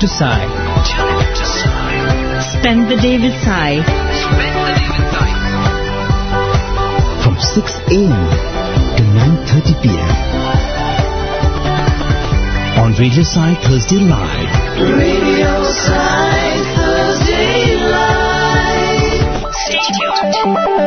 to Sai. Spend the day with Sai. From 6 a.m. to 9:30 p.m. on Radio Sai Thursday Live. Radio Sai Thursday Live. Stay tuned.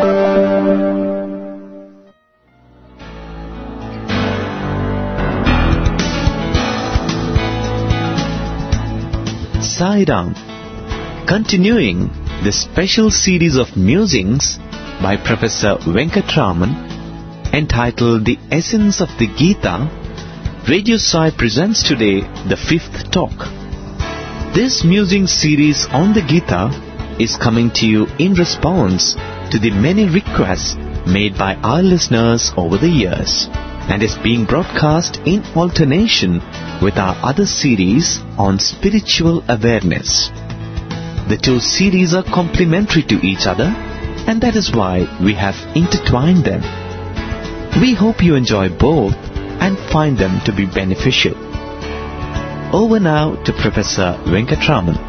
Sai Ram, continuing the special series of musings by Professor Venkatraman entitled The Essence of the Gita, Radio Sai presents today the fifth talk. This musing series on the Gita is coming to you in response to the many requests made by our listeners over the years and is being broadcast in alternation with our other series on spiritual awareness. The two series are complementary to each other, and that is why we have intertwined them. We hope you enjoy both and find them to be beneficial. Over now to Professor Venkatraman.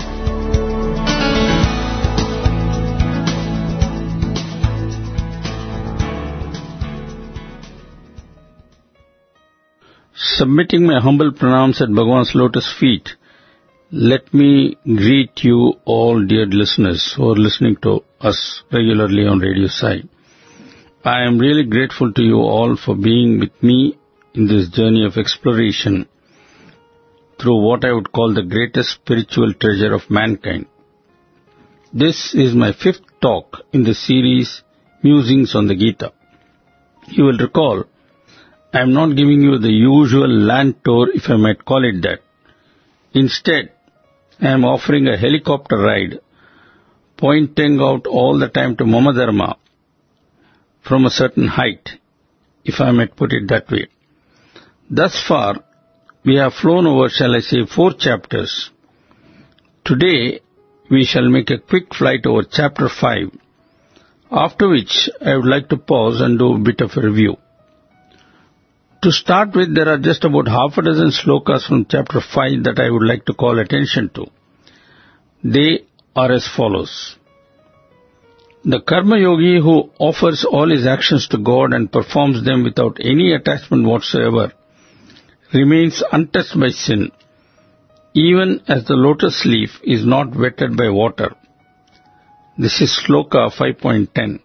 Submitting my humble pranams at Bhagavan's lotus feet, let me greet you all, dear listeners who are listening to us regularly on Radio Sai. I am really grateful to you all for being with me in this journey of exploration through what I would call the greatest spiritual treasure of mankind. This is my fifth talk in the series Musings on the Gita. You will recall, I am not giving you the usual land tour, if I might call it that. Instead, I am offering a helicopter ride, pointing out all the time to Mama Dharma from a certain height, if I might put it that way. Thus far, we have flown over, shall I say, 4 chapters. Today, we shall make a quick flight over chapter 5, after which I would like to pause and do a bit of a review. To start with, there are just about half a dozen slokas from chapter 5 that I would like to call attention to. They are as follows. The Karma Yogi who offers all his actions to God and performs them without any attachment whatsoever remains untouched by sin, even as the lotus leaf is not wetted by water. This is sloka 5.10.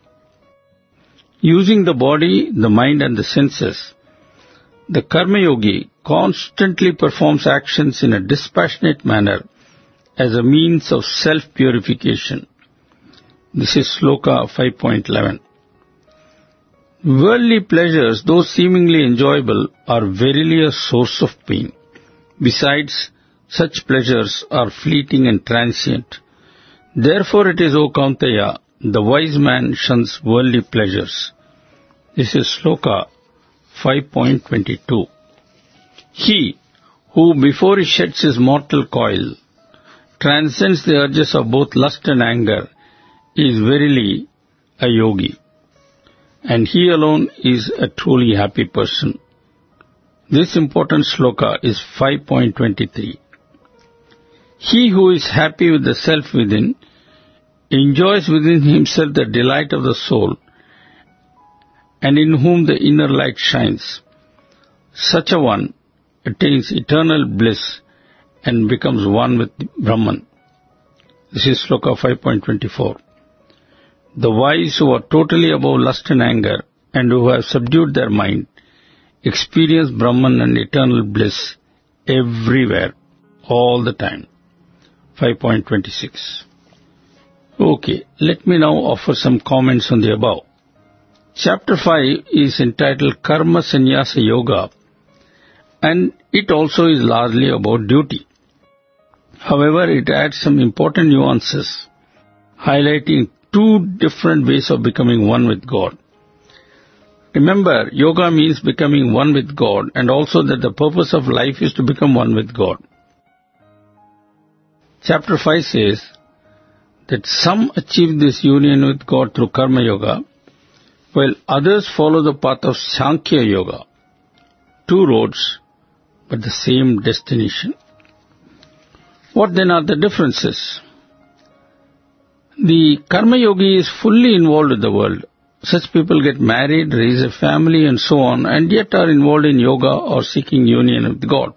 Using the body, the mind and the senses, the Karma Yogi constantly performs actions in a dispassionate manner as a means of self-purification. This is sloka 5.11. Worldly pleasures, though seemingly enjoyable, are verily a source of pain. Besides, such pleasures are fleeting and transient. Therefore it is, O Kaunteya, the wise man shuns worldly pleasures. This is sloka 5.22. He who before he sheds his mortal coil transcends the urges of both lust and anger is verily a yogi, and he alone is a truly happy person. This important sloka is 5.23. He who is happy with the self within enjoys within himself the delight of the soul, and in whom the inner light shines. Such a one attains eternal bliss and becomes one with Brahman. This is sloka 5.24. The wise who are totally above lust and anger and who have subdued their mind experience Brahman and eternal bliss everywhere, all the time. 5.26. Okay, let me now offer some comments on the above. Chapter 5 is entitled Karma Sannyasa Yoga, and it also is largely about duty. However, it adds some important nuances, highlighting 2 different ways of becoming one with God. Remember, yoga means becoming one with God, and also that the purpose of life is to become one with God. Chapter 5 says that some achieve this union with God through Karma Yoga, while others follow the path of Sankhya Yoga. 2 roads, but the same destination. What then are the differences? The Karma Yogi is fully involved with the world. Such people get married, raise a family and so on, and yet are involved in yoga or seeking union with God.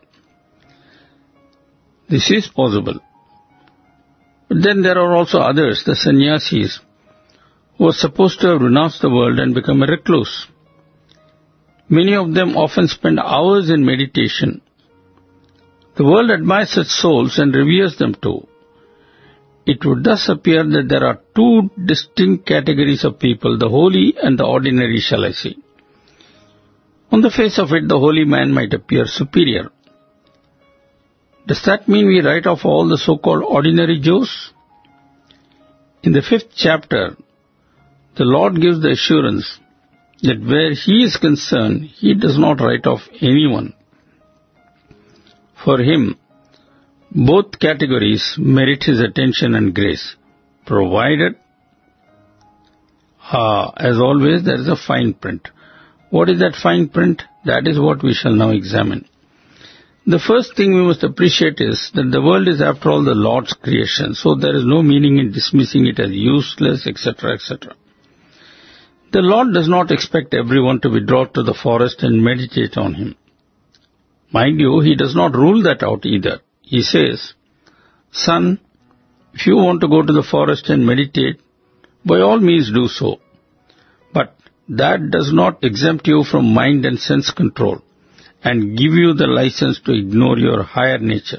This is possible. But then there are also others, the sannyasis, who are supposed to have renounced the world and become a recluse. Many of them often spend hours in meditation. The world admires such souls and reveres them too. It would thus appear that there are two distinct categories of people, the holy and the ordinary, shall I say. On the face of it, the holy man might appear superior. Does that mean we write off all the so-called ordinary Joes? In the 5th chapter, the Lord gives the assurance that where He is concerned, He does not write off anyone. For Him, both categories merit His attention and grace, provided, as always, there is a fine print. What is that fine print? That is what we shall now examine. The first thing we must appreciate is that the world is after all the Lord's creation, so there is no meaning in dismissing it as useless, etc., etc. The Lord does not expect everyone to withdraw to the forest and meditate on Him. Mind you, He does not rule that out either. He says, "Son, if you want to go to the forest and meditate, by all means do so. But that does not exempt you from mind and sense control and give you the license to ignore your higher nature."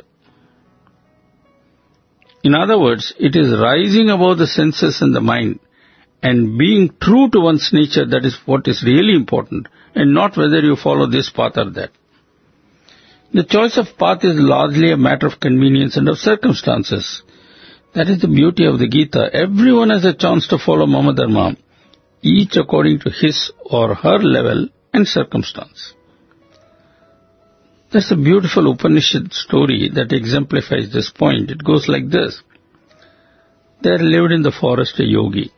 In other words, it is rising above the senses and the mind and being true to one's nature that is what is really important, and not whether you follow this path or that. The choice of path is largely a matter of convenience and of circumstances. That is the beauty of the Gita. Everyone has a chance to follow Mama Dharma, each according to his or her level and circumstance. That's a beautiful Upanishad story that exemplifies this point. It goes like this. There lived in the forest a yogi.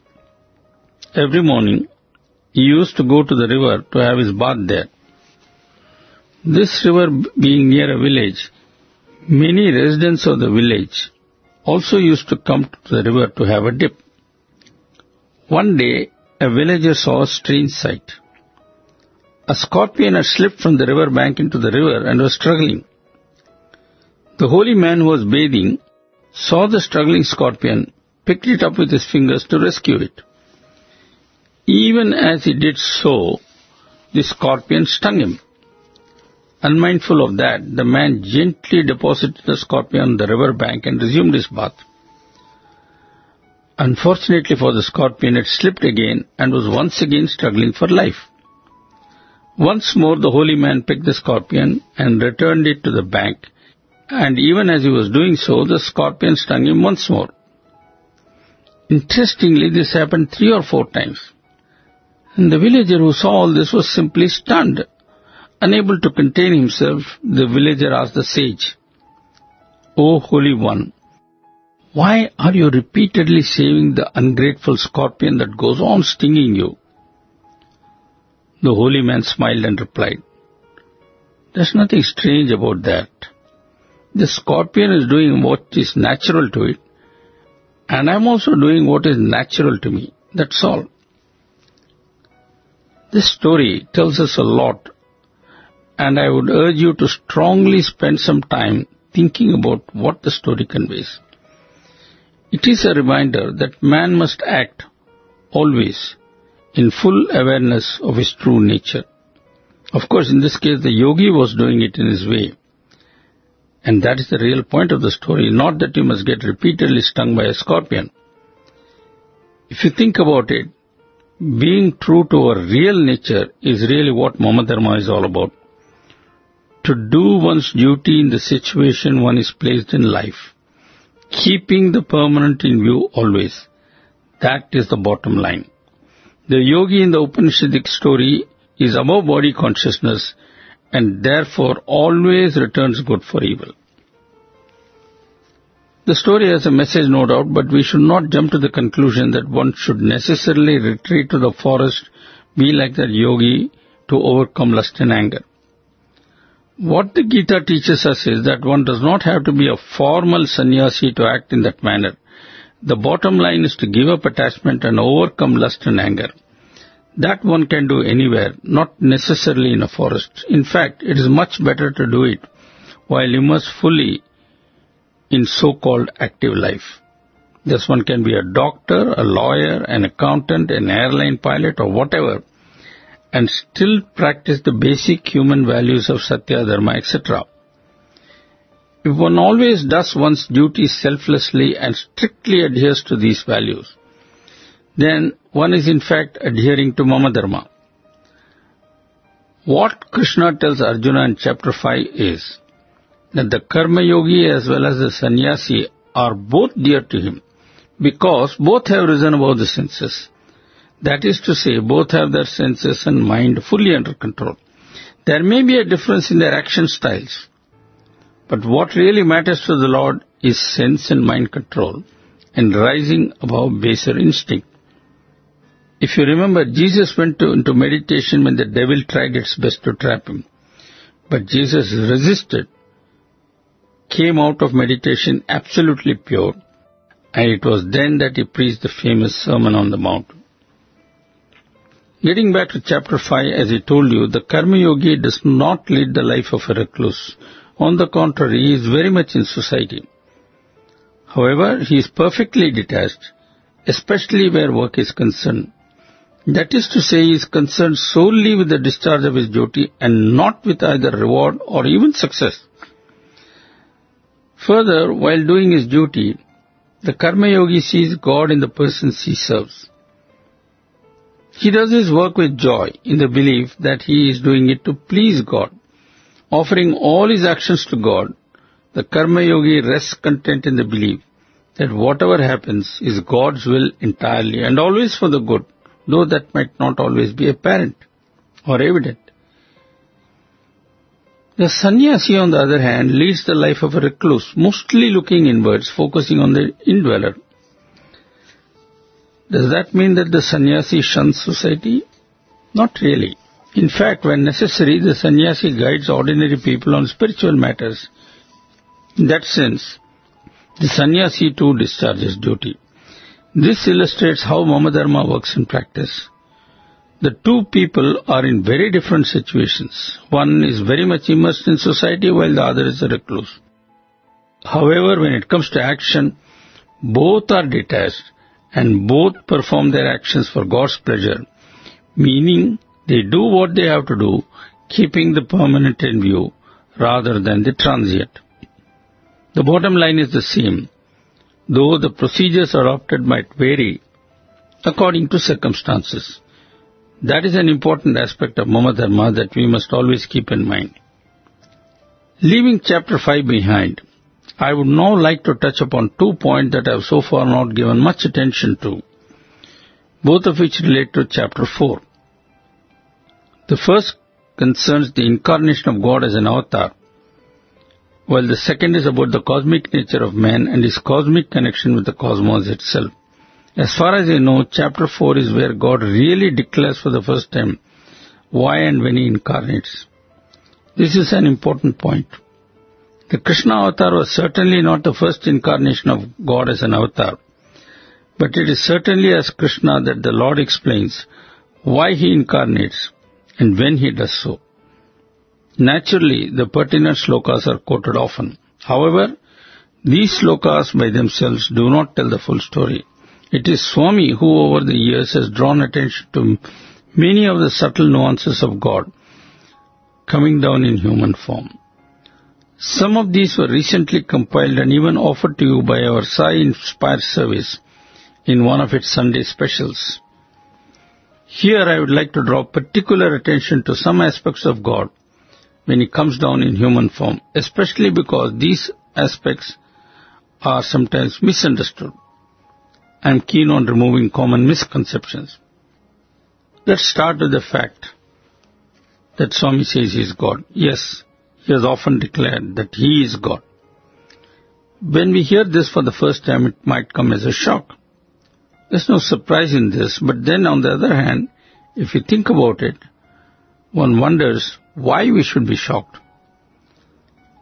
Every morning, he used to go to the river to have his bath there. This river being near a village, many residents of the village also used to come to the river to have a dip. One day, a villager saw a strange sight. A scorpion had slipped from the river bank into the river and was struggling. The holy man who was bathing saw the struggling scorpion, picked it up with his fingers to rescue it. Even as he did so, the scorpion stung him. Unmindful of that, the man gently deposited the scorpion on the river bank and resumed his bath. Unfortunately for the scorpion, it slipped again and was once again struggling for life. Once more the holy man picked the scorpion and returned it to the bank, and even as he was doing so, the scorpion stung him once more. Interestingly, this happened 3 or 4 times. And the villager who saw all this was simply stunned. Unable to contain himself, the villager asked the sage, "O Holy One, why are you repeatedly saving the ungrateful scorpion that goes on stinging you?" The holy man smiled and replied, "There's nothing strange about that. The scorpion is doing what is natural to it, and I'm also doing what is natural to me. That's all." This story tells us a lot, and I would urge you to strongly spend some time thinking about what the story conveys. It is a reminder that man must act always in full awareness of his true nature. Of course, in this case, the yogi was doing it in his way. And that is the real point of the story, not that you must get repeatedly stung by a scorpion. If you think about it, being true to our real nature is really what Mama Dharma is all about. To do one's duty in the situation one is placed in life, keeping the permanent in view always. That is the bottom line. The yogi in the Upanishadic story is above body consciousness and therefore always returns good for evil. The story has a message, no doubt, but we should not jump to the conclusion that one should necessarily retreat to the forest, be like that yogi, to overcome lust and anger. What the Gita teaches us is that one does not have to be a formal sannyasi to act in that manner. The bottom line is to give up attachment and overcome lust and anger. That one can do anywhere, not necessarily in a forest. In fact, it is much better to do it while immersed fully in so-called active life. This one can be a doctor, a lawyer, an accountant, an airline pilot, or whatever, and still practice the basic human values of Satya, Dharma, etc. If one always does one's duty selflessly and strictly adheres to these values, then one is in fact adhering to Mama Dharma. What Krishna tells Arjuna in chapter 5 is that the Karma Yogi as well as the Sannyasi are both dear to him because both have risen above the senses. That is to say, both have their senses and mind fully under control. There may be a difference in their action styles, but what really matters to the Lord is sense and mind control and rising above baser instinct. If you remember, Jesus went into meditation when the devil tried its best to trap him. But Jesus resisted, came out of meditation absolutely pure, and it was then that he preached the famous Sermon on the Mount. Getting back to chapter 5, as I told you, the Karma Yogi does not lead the life of a recluse. On the contrary, he is very much in society. However, he is perfectly detached, especially where work is concerned. That is to say, he is concerned solely with the discharge of his duty and not with either reward or even success. Further, while doing his duty, the Karma Yogi sees God in the persons he serves. He does his work with joy in the belief that he is doing it to please God. Offering all his actions to God, the Karma Yogi rests content in the belief that whatever happens is God's will entirely and always for the good, though that might not always be apparent or evident. The sannyasi, on the other hand, leads the life of a recluse, mostly looking inwards, focusing on the indweller. Does that mean that the sannyasi shuns society? Not really. In fact, when necessary, the sannyasi guides ordinary people on spiritual matters. In that sense, the sannyasi too discharges duty. This illustrates how Mama Dharma works in practice. The two people are in very different situations. One is very much immersed in society while the other is a recluse. However, when it comes to action, both are detached and both perform their actions for God's pleasure, meaning they do what they have to do, keeping the permanent in view rather than the transient. The bottom line is the same, though the procedures adopted might vary according to circumstances. That is an important aspect of Mama Dharma that we must always keep in mind. Leaving chapter 5 behind, I would now like to touch upon 2 points that I have so far not given much attention to, both of which relate to chapter 4. The first concerns the incarnation of God as an avatar, while the second is about the cosmic nature of man and his cosmic connection with the cosmos itself. As far as I know, chapter 4 is where God really declares for the first time why and when he incarnates. This is an important point. The Krishna avatar was certainly not the first incarnation of God as an avatar, but it is certainly as Krishna that the Lord explains why he incarnates and when he does so. Naturally, the pertinent slokas are quoted often. However, these slokas by themselves do not tell the full story. It is Swami who over the years has drawn attention to many of the subtle nuances of God coming down in human form. Some of these were recently compiled and even offered to you by our Sai Inspire service in one of its Sunday specials. Here I would like to draw particular attention to some aspects of God when he comes down in human form, especially because these aspects are sometimes misunderstood. I am keen on removing common misconceptions. Let's start with the fact that Swami says he is God. Yes, he has often declared that he is God. When we hear this for the first time, it might come as a shock. There's no surprise in this, but then on the other hand, if you think about it, one wonders why we should be shocked.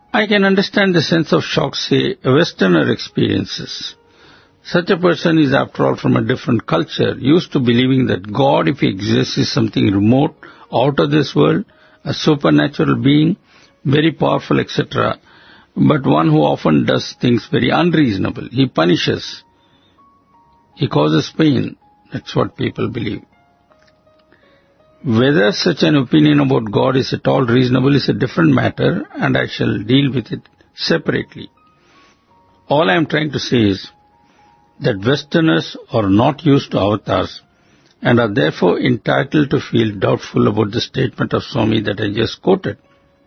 I can understand the sense of shock, say, a Westerner experiences. Such a person is, after all, from a different culture, used to believing that God, if he exists, is something remote, out of this world, a supernatural being, very powerful, etc., but one who often does things very unreasonable. He punishes. He causes pain. That's what people believe. Whether such an opinion about God is at all reasonable is a different matter, and I shall deal with it separately. All I am trying to say is that Westerners are not used to avatars and are therefore entitled to feel doubtful about the statement of Swami that I just quoted.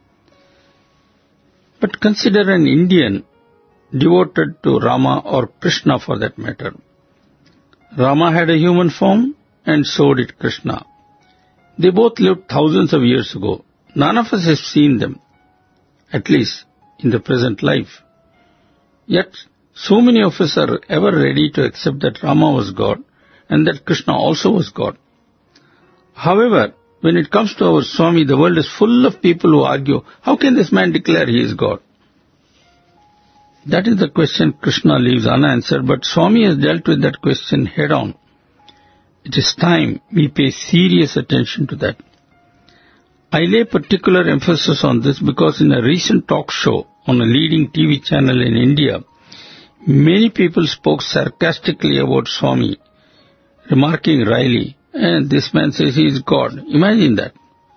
But consider an Indian devoted to Rama or Krishna for that matter. Rama had a human form and so did Krishna. They both lived thousands of years ago. None of us has seen them, at least in the present life. Yet, so many of us are ever ready to accept that Rama was God and that Krishna also was God. However, when it comes to our Swami, the world is full of people who argue, how can this man declare he is God? That is the question Krishna leaves unanswered, but Swami has dealt with that question head on. It is time we pay serious attention to that. I lay particular emphasis on this because in a recent talk show on a leading TV channel in India, many people spoke sarcastically about Swami, remarking wryly, and this man says he is God. Imagine that.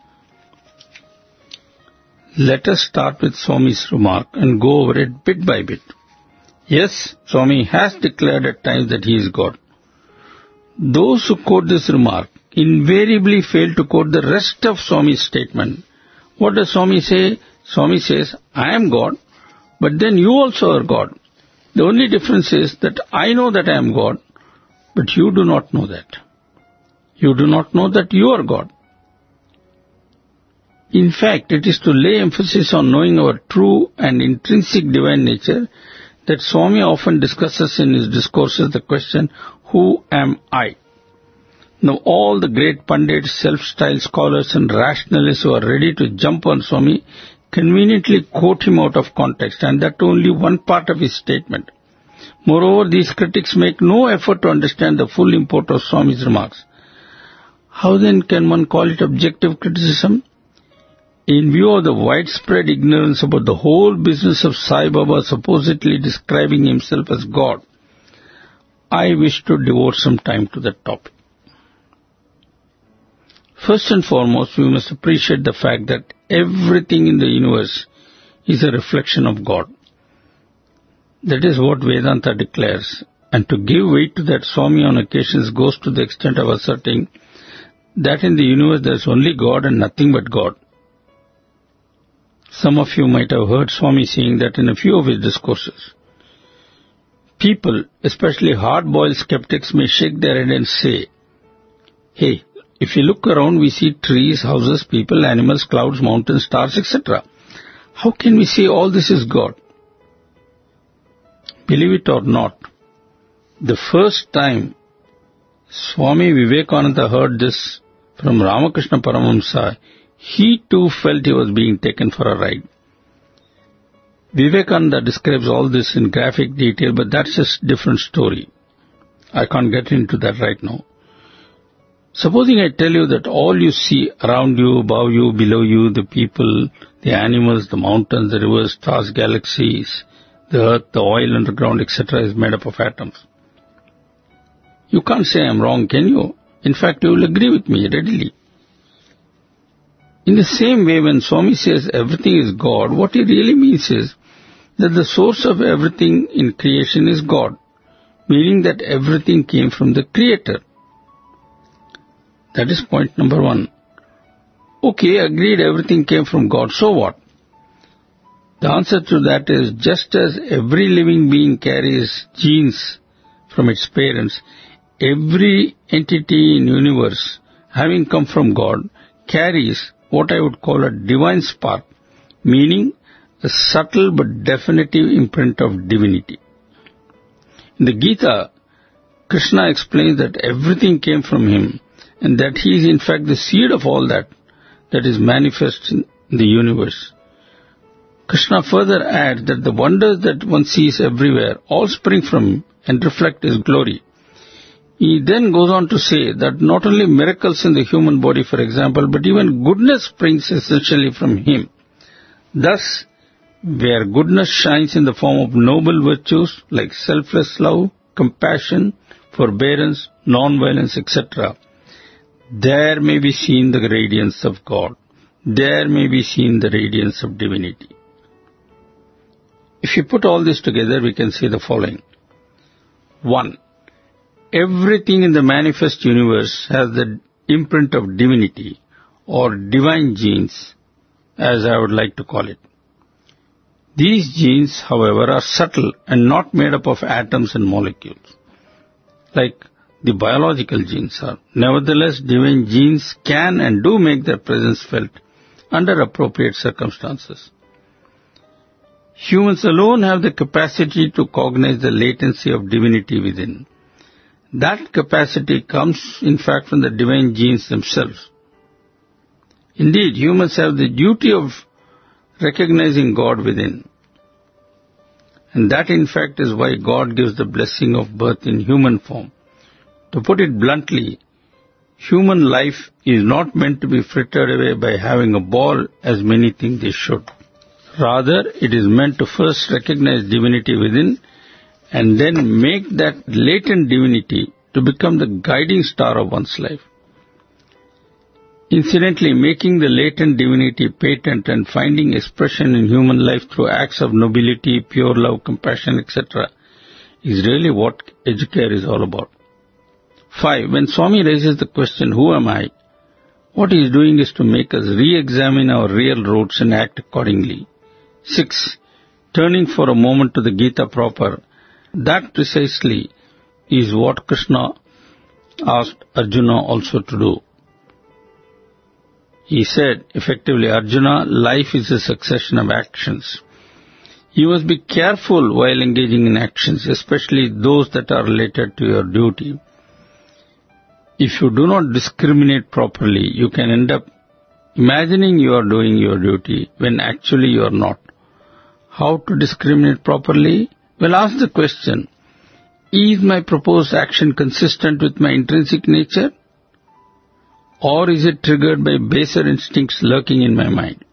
Let us start with Swami's remark and go over it bit by bit. Yes, Swami has declared at times that he is God. Those who quote this remark invariably fail to quote the rest of Swami's statement. What does Swami say? Swami says, I am God, but then you also are God. The only difference is that I know that I am God, but you do not know that. You do not know that you are God. In fact, it is to lay emphasis on knowing our true and intrinsic divine nature that Swami often discusses in his discourses the question, who am I? Now all the great pundits, self-styled scholars and rationalists who are ready to jump on Swami conveniently quote him out of context, and that only one part of his statement. Moreover, these critics make no effort to understand the full import of Swami's remarks. How then can one call it objective criticism? In view of the widespread ignorance about the whole business of Sai Baba supposedly describing himself as God, I wish to devote some time to that topic. First and foremost, we must appreciate the fact that everything in the universe is a reflection of God. That is what Vedanta declares, and to give weight to that, Swami on occasions goes to the extent of asserting that in the universe there is only God and nothing but God. Some of you might have heard Swami saying that in a few of his discourses. People, especially hard-boiled skeptics, may shake their head and say, hey, if you look around, we see trees, houses, people, animals, clouds, mountains, stars, etc. How can we say all this is God? Believe it or not, the first time Swami Vivekananda heard this from Ramakrishna Paramahamsa, he too felt he was being taken for a ride. Vivekananda describes all this in graphic detail, but that's just a different story. I can't get into that right now. Supposing I tell you that all you see around you, above you, below you, the people, the animals, the mountains, the rivers, stars, galaxies, the earth, the oil underground, etc. is made up of atoms. You can't say I'm wrong, can you? In fact, you will agree with me readily. In the same way, when Swami says everything is God, what he really means is that the source of everything in creation is God, meaning that everything came from the Creator. That is point number one. Okay, agreed, everything came from God, so what? The answer to that is, just as every living being carries genes from its parents, every entity in the universe, having come from God, carries what I would call a divine spark, meaning a subtle but definitive imprint of divinity. In the Gita, Krishna explains that everything came from him and that he is in fact the seed of all that is manifest in the universe. Krishna further adds that the wonders that one sees everywhere all spring from him and reflect his glory. He then goes on to say that not only miracles in the human body, for example, but even goodness springs essentially from him. Thus, where goodness shines in the form of noble virtues like selfless love, compassion, forbearance, non-violence, etc., there may be seen the radiance of God. There may be seen the radiance of divinity. If you put all this together, we can say the following. 1. Everything in the manifest universe has the imprint of divinity or divine genes, as I would like to call it. These genes, however, are subtle and not made up of atoms and molecules, like the biological genes are. Nevertheless, divine genes can and do make their presence felt under appropriate circumstances. Humans alone have the capacity to cognize the latency of divinity within. That capacity comes, in fact, from the divine genes themselves. Indeed, humans have the duty of recognizing God within. And that, in fact, is why God gives the blessing of birth in human form. To put it bluntly, human life is not meant to be frittered away by having a ball, as many think they should. Rather, it is meant to first recognize divinity within and then make that latent divinity to become the guiding star of one's life. Incidentally, making the latent divinity patent and finding expression in human life through acts of nobility, pure love, compassion, etc. is really what Educare is all about. 5. When Swami raises the question, who am I? What he is doing is to make us re-examine our real roots and act accordingly. 6. Turning for a moment to the Gita proper, that precisely is what Krishna asked Arjuna also to do. He said, effectively, Arjuna, life is a succession of actions. You must be careful while engaging in actions, especially those that are related to your duty. If you do not discriminate properly, you can end up imagining you are doing your duty when actually you are not. How to discriminate properly? Well, ask the question, is my proposed action consistent with my intrinsic nature? Or is it triggered by baser instincts lurking in my mind?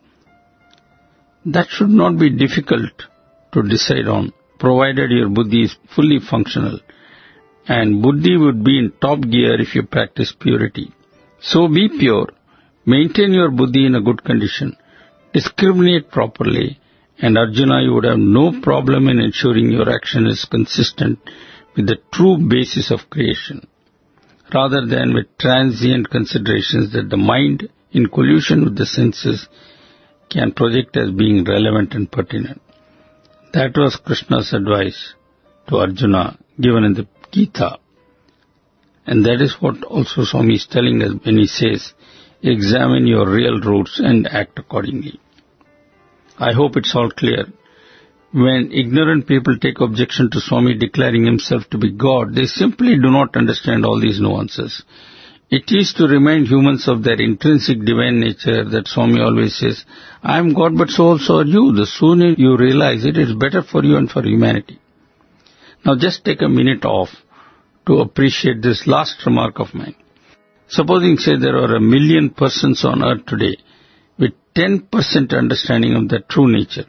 That should not be difficult to decide on, provided your buddhi is fully functional. And buddhi would be in top gear if you practice purity. So be pure, maintain your buddhi in a good condition, discriminate properly, and Arjuna, you would have no problem in ensuring your action is consistent with the true basis of creation, rather than with transient considerations that the mind, in collusion with the senses, can project as being relevant and pertinent. That was Krishna's advice to Arjuna given in the Gita. And that is what also Swami is telling us when he says, examine your real roots and act accordingly. I hope it's all clear. When ignorant people take objection to Swami declaring himself to be God, they simply do not understand all these nuances. It is to remind humans of their intrinsic divine nature that Swami always says, I am God, but so also are you. The sooner you realize it, it's better for you and for humanity. Now just take a minute off to appreciate this last remark of mine. Supposing, say, there are 1 million persons on earth today with 10% understanding of their true nature.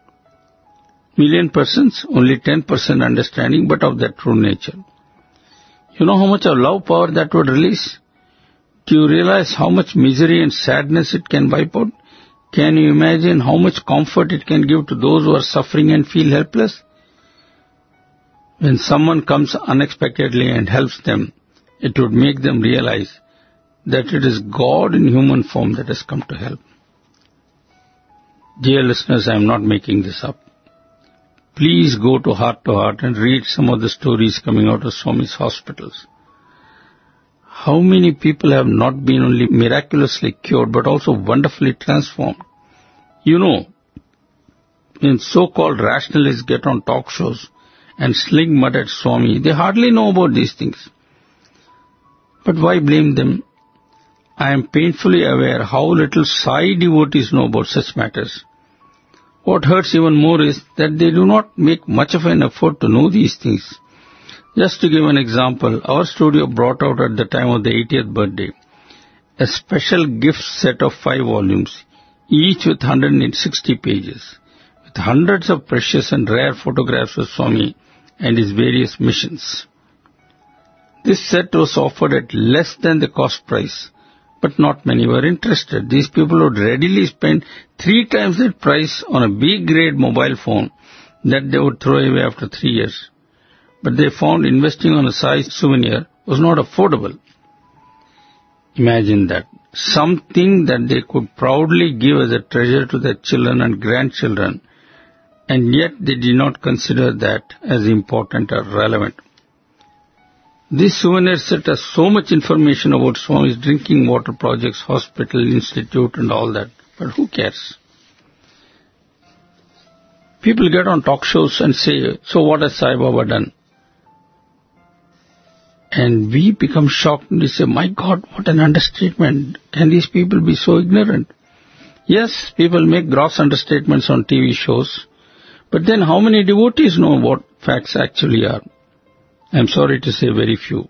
1 million persons, only 10% understanding, but of their true nature. You know how much of love power that would release? Do you realize how much misery and sadness it can wipe out? Can you imagine how much comfort it can give to those who are suffering and feel helpless? When someone comes unexpectedly and helps them, it would make them realize that it is God in human form that has come to help. Dear listeners, I am not making this up. Please go to Heart and read some of the stories coming out of Swami's hospitals. How many people have not been only miraculously cured but also wonderfully transformed? You know, when so-called rationalists get on talk shows and sling mud at Swami, they hardly know about these things. But why blame them? I am painfully aware how little Sai devotees know about such matters. What hurts even more is that they do not make much of an effort to know these things. Just to give an example, our studio brought out at the time of the 80th birthday a special gift set of 5 volumes, each with 160 pages, with hundreds of precious and rare photographs of Swami and his various missions. This set was offered at less than the cost price, but not many were interested. These people would readily spend 3 times that price on a B-grade mobile phone that they would throw away after 3 years. But they found investing on a size souvenir was not affordable. Imagine that. Something that they could proudly give as a treasure to their children and grandchildren, and yet they did not consider that as important or relevant. This souvenir set has so much information about Swami's drinking water projects, hospital, institute and all that, but who cares? People get on talk shows and say, so what has Sai Baba done? And we become shocked and we say, my God, what an understatement. Can these people be so ignorant? Yes, people make gross understatements on TV shows, but then how many devotees know what facts actually are? I'm sorry to say very few.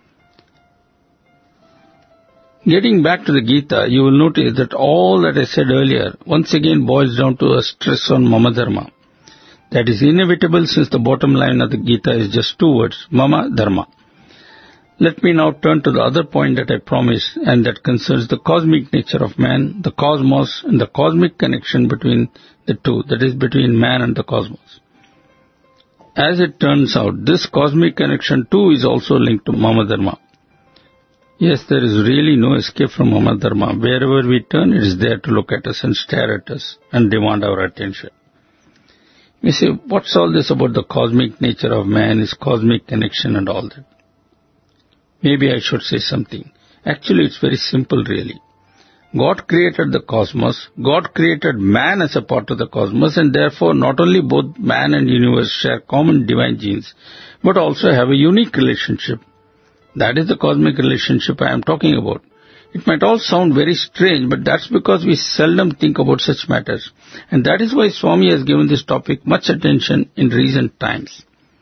Getting back to the Gita, you will notice that all that I said earlier once again boils down to a stress on Mama Dharma. That is inevitable since the bottom line of the Gita is just 2 words, Mama Dharma. Let me now turn to the other point that I promised, and that concerns the cosmic nature of man, the cosmos, and the cosmic connection between the two, that is between man and the cosmos. As it turns out, this cosmic connection too is also linked to Mama Dharma. Yes, there is really no escape from Mama Dharma. Wherever we turn, it is there to look at us and stare at us and demand our attention. You say, what's all this about the cosmic nature of man, his cosmic connection and all that? Maybe I should say something. Actually, it's very simple really. God created the cosmos, God created man as a part of the cosmos, and therefore not only both man and universe share common divine genes, but also have a unique relationship. That is the cosmic relationship I am talking about. It might all sound very strange, but that's because we seldom think about such matters. And that is why Swami has given this topic much attention in recent times.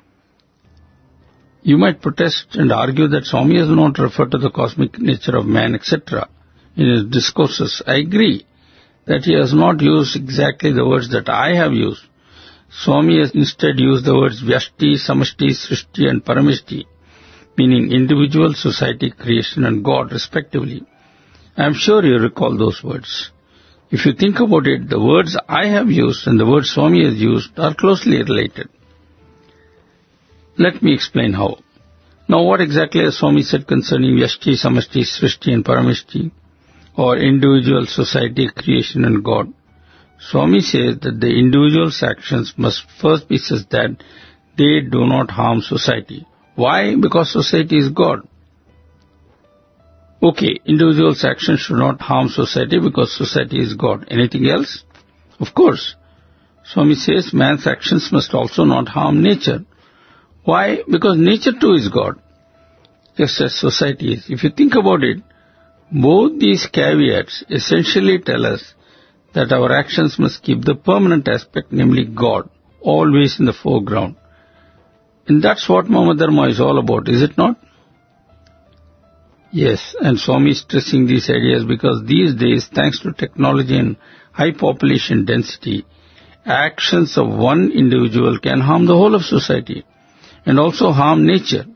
You might protest and argue that Swami has not referred to the cosmic nature of man, etc. in his discourses. I agree that he has not used exactly the words that I have used. Swami has instead used the words Vyashti, Samashti, Srishti and Paramishti, meaning individual, society, creation and God respectively. I am sure you recall those words. If you think about it, the words I have used and the words Swami has used are closely related. Let me explain how. Now what exactly has Swami said concerning Vyashti, Samashti, Srishti and Paramishti, or individual, society, creation and God? Swami says that the individual's actions must first be such that they do not harm society. Why? Because society is God. Okay, individual's actions should not harm society because society is God. Anything else? Of course. Swami says man's actions must also not harm nature. Why? Because nature too is God, just as society is. If you think about it, both these caveats essentially tell us that our actions must keep the permanent aspect, namely God, always in the foreground. And that's what Mama Dharma is all about, is it not? Yes, and Swami is stressing these ideas because these days, thanks to technology and high population density, actions of one individual can harm the whole of society and also harm nature.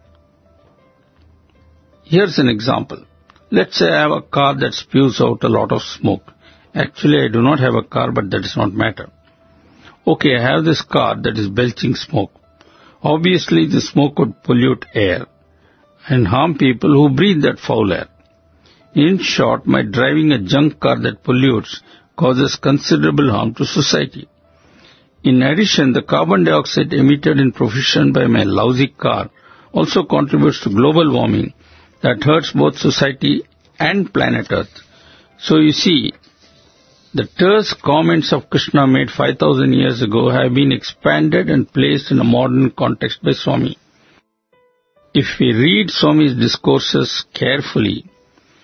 Here's an example. Let's say I have a car that spews out a lot of smoke. Actually, I do not have a car, but that does not matter. Okay, I have this car that is belching smoke. Obviously, the smoke would pollute air and harm people who breathe that foul air. In short, my driving a junk car that pollutes causes considerable harm to society. In addition, the carbon dioxide emitted in profusion by my lousy car also contributes to global warming that hurts both society and planet Earth. So you see, the terse comments of Krishna made 5,000 years ago have been expanded and placed in a modern context by Swami. If we read Swami's discourses carefully,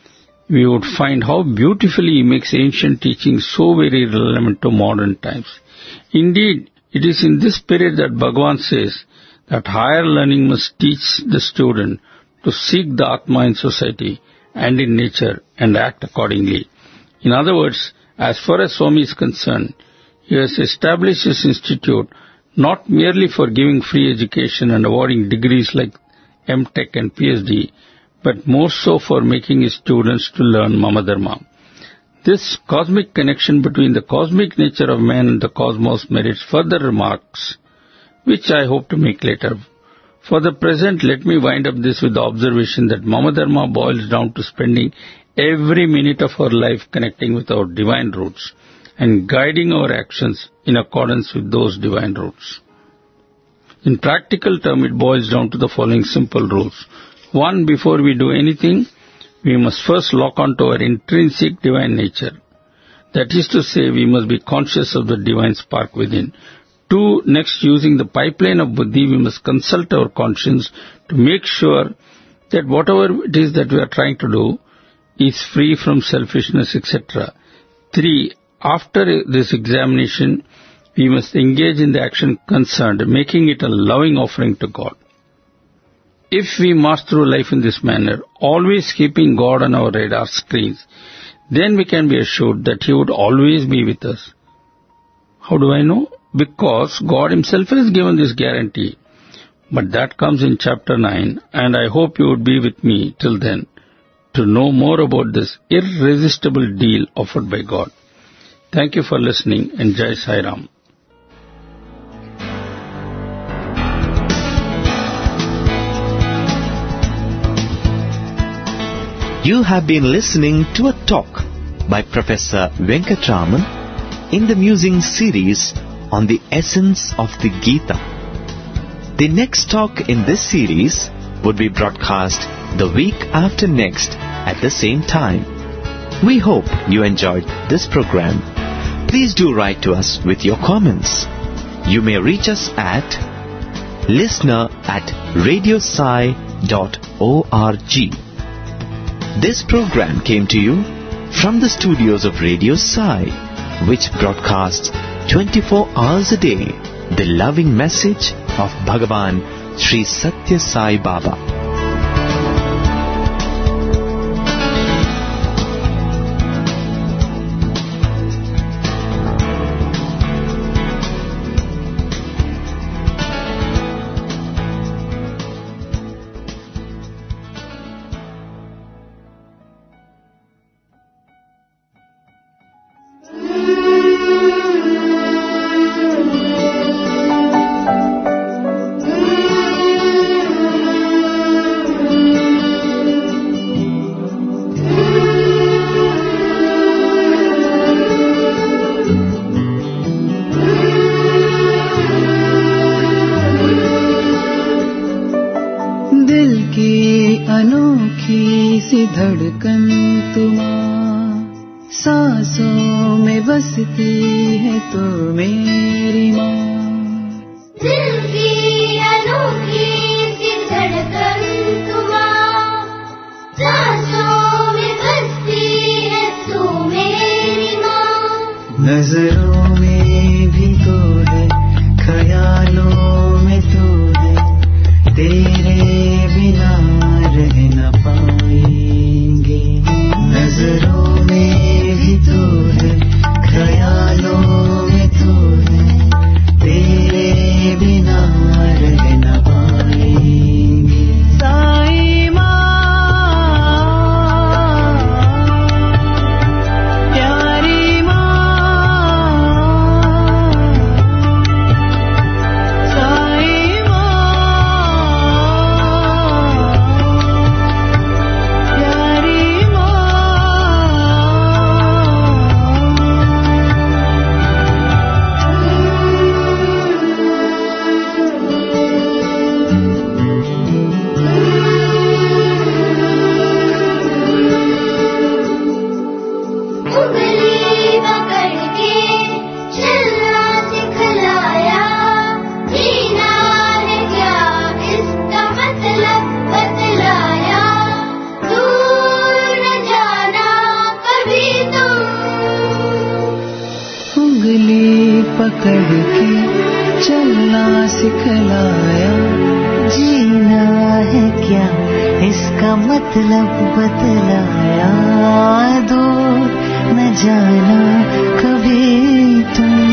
we would find how beautifully he makes ancient teachings so very relevant to modern times. Indeed, it is in this spirit that Bhagavan says that higher learning must teach the student to seek the Atma in society and in nature and act accordingly. In other words, as far as Swami is concerned, he has established his institute not merely for giving free education and awarding degrees like M.Tech and PhD, but more so for making his students to learn Mama Dharma. This cosmic connection between the cosmic nature of man and the cosmos merits further remarks, which I hope to make later. For the present, let me wind up this with the observation that Mama Dharma boils down to spending every minute of our life connecting with our divine roots and guiding our actions in accordance with those divine roots. In practical terms, it boils down to the following simple rules. 1. Before we do anything, we must first lock onto our intrinsic divine nature. That is to say, we must be conscious of the divine spark within. 2. Next, using the pipeline of Buddhi, we must consult our conscience to make sure that whatever it is that we are trying to do is free from selfishness, etc. 3. After this examination, we must engage in the action concerned, making it a loving offering to God. If we march through life in this manner, always keeping God on our radar screens, then we can be assured that He would always be with us. How do I know? Because God Himself has given this guarantee. But that comes in chapter 9, and I hope you would be with me till then to know more about this irresistible deal offered by God. Thank you for listening, and Jai Sai Ram. You have been listening to a talk by Professor Venkatraman in the Musing series on the essence of the Gita. The next talk in this series would be broadcast the week after next at the same time. We hope you enjoyed this program. Please do write to us with your comments. You may reach us at listener@radiosai.org. This program came to you from the studios of Radio Sai, which broadcasts 24 hours a day the loving message of Bhagavan Sri Satya Sai Baba. धड़कन तुम्हां सांसों में बसती है तो मेरी माँ। दिल की अनोखी सी धड़कन तुम्हां सांसों में बसती है तो मेरी माँ। नजरों में भी तो है, ख्यालों में तो है, तेरे बिना रह न पाएंगे। नजरों में भी तो है, ख्यालों में तो है, तेरे बिना रह न पाएंगे। साई माँ, प्यारी माँ, पकड़ के चलना सिखलाया। जीना है क्या इसका मतलब बतलाया, दूर न जाना कभी तुम।